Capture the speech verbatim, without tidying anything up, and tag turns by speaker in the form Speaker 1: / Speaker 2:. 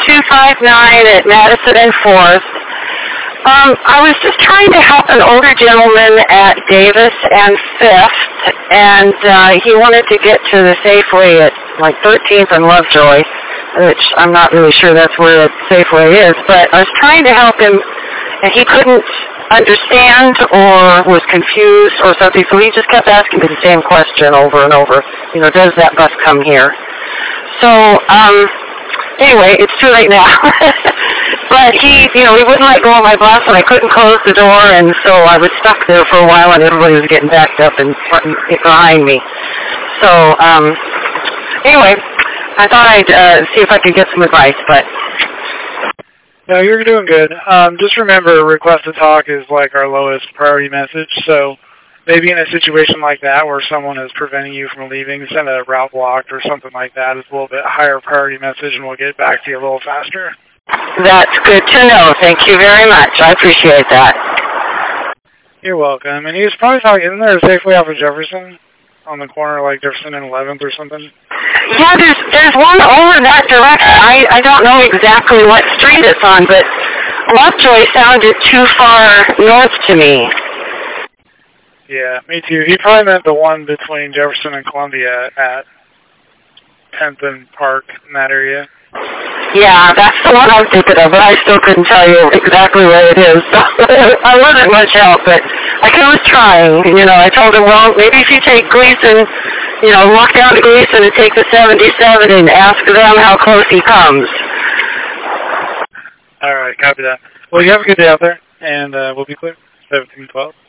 Speaker 1: two five nine at Madison and fourth. Um, I was just trying to help an older gentleman at Davis and fifth, and uh, he wanted to get to the Safeway at like thirteenth and Lovejoy, which I'm not really sure that's where the Safeway is, but I was trying to help him, and he couldn't understand or was confused or something, so he just kept asking me the same question over and over. You know, does that bus come here? So, um, anyway, it's too late now. But he, you know, he wouldn't let go of my bus, and I couldn't close the door, and so I was stuck there for a while, and everybody was getting backed up and behind me. So, um, anyway, I thought I'd uh, see if I could get some advice, but...
Speaker 2: No, you're doing good. Um, just remember, request to talk is like our lowest priority message, so maybe in a situation like that where someone is preventing you from leaving, send a route blocked or something like that. It's a little bit higher priority message, and we'll get back to you a little faster.
Speaker 1: That's good to know. Thank you very much. I appreciate that.
Speaker 2: You're welcome. And he was probably talking, isn't there a Safeway off of Jefferson on the corner, like Jefferson and eleventh or something?
Speaker 1: Yeah, there's there's one over that direction. I, I don't know exactly what street it's on, but Lovejoy sounded too far north to me.
Speaker 2: Yeah, me too. He probably meant the one between Jefferson and Columbia at tenth and Park in that area.
Speaker 1: Yeah, that's the one I'm thinking of, but I still couldn't tell you exactly where it is. So I wasn't much help, but I was trying. You know, I told him, well, maybe if you take Gleason, you know, walk down to Gleason and take the seventy-seven and ask them how close he comes.
Speaker 2: All right, copy that. Well, you have a good day out there, and uh, we'll be clear. seventeen twelve.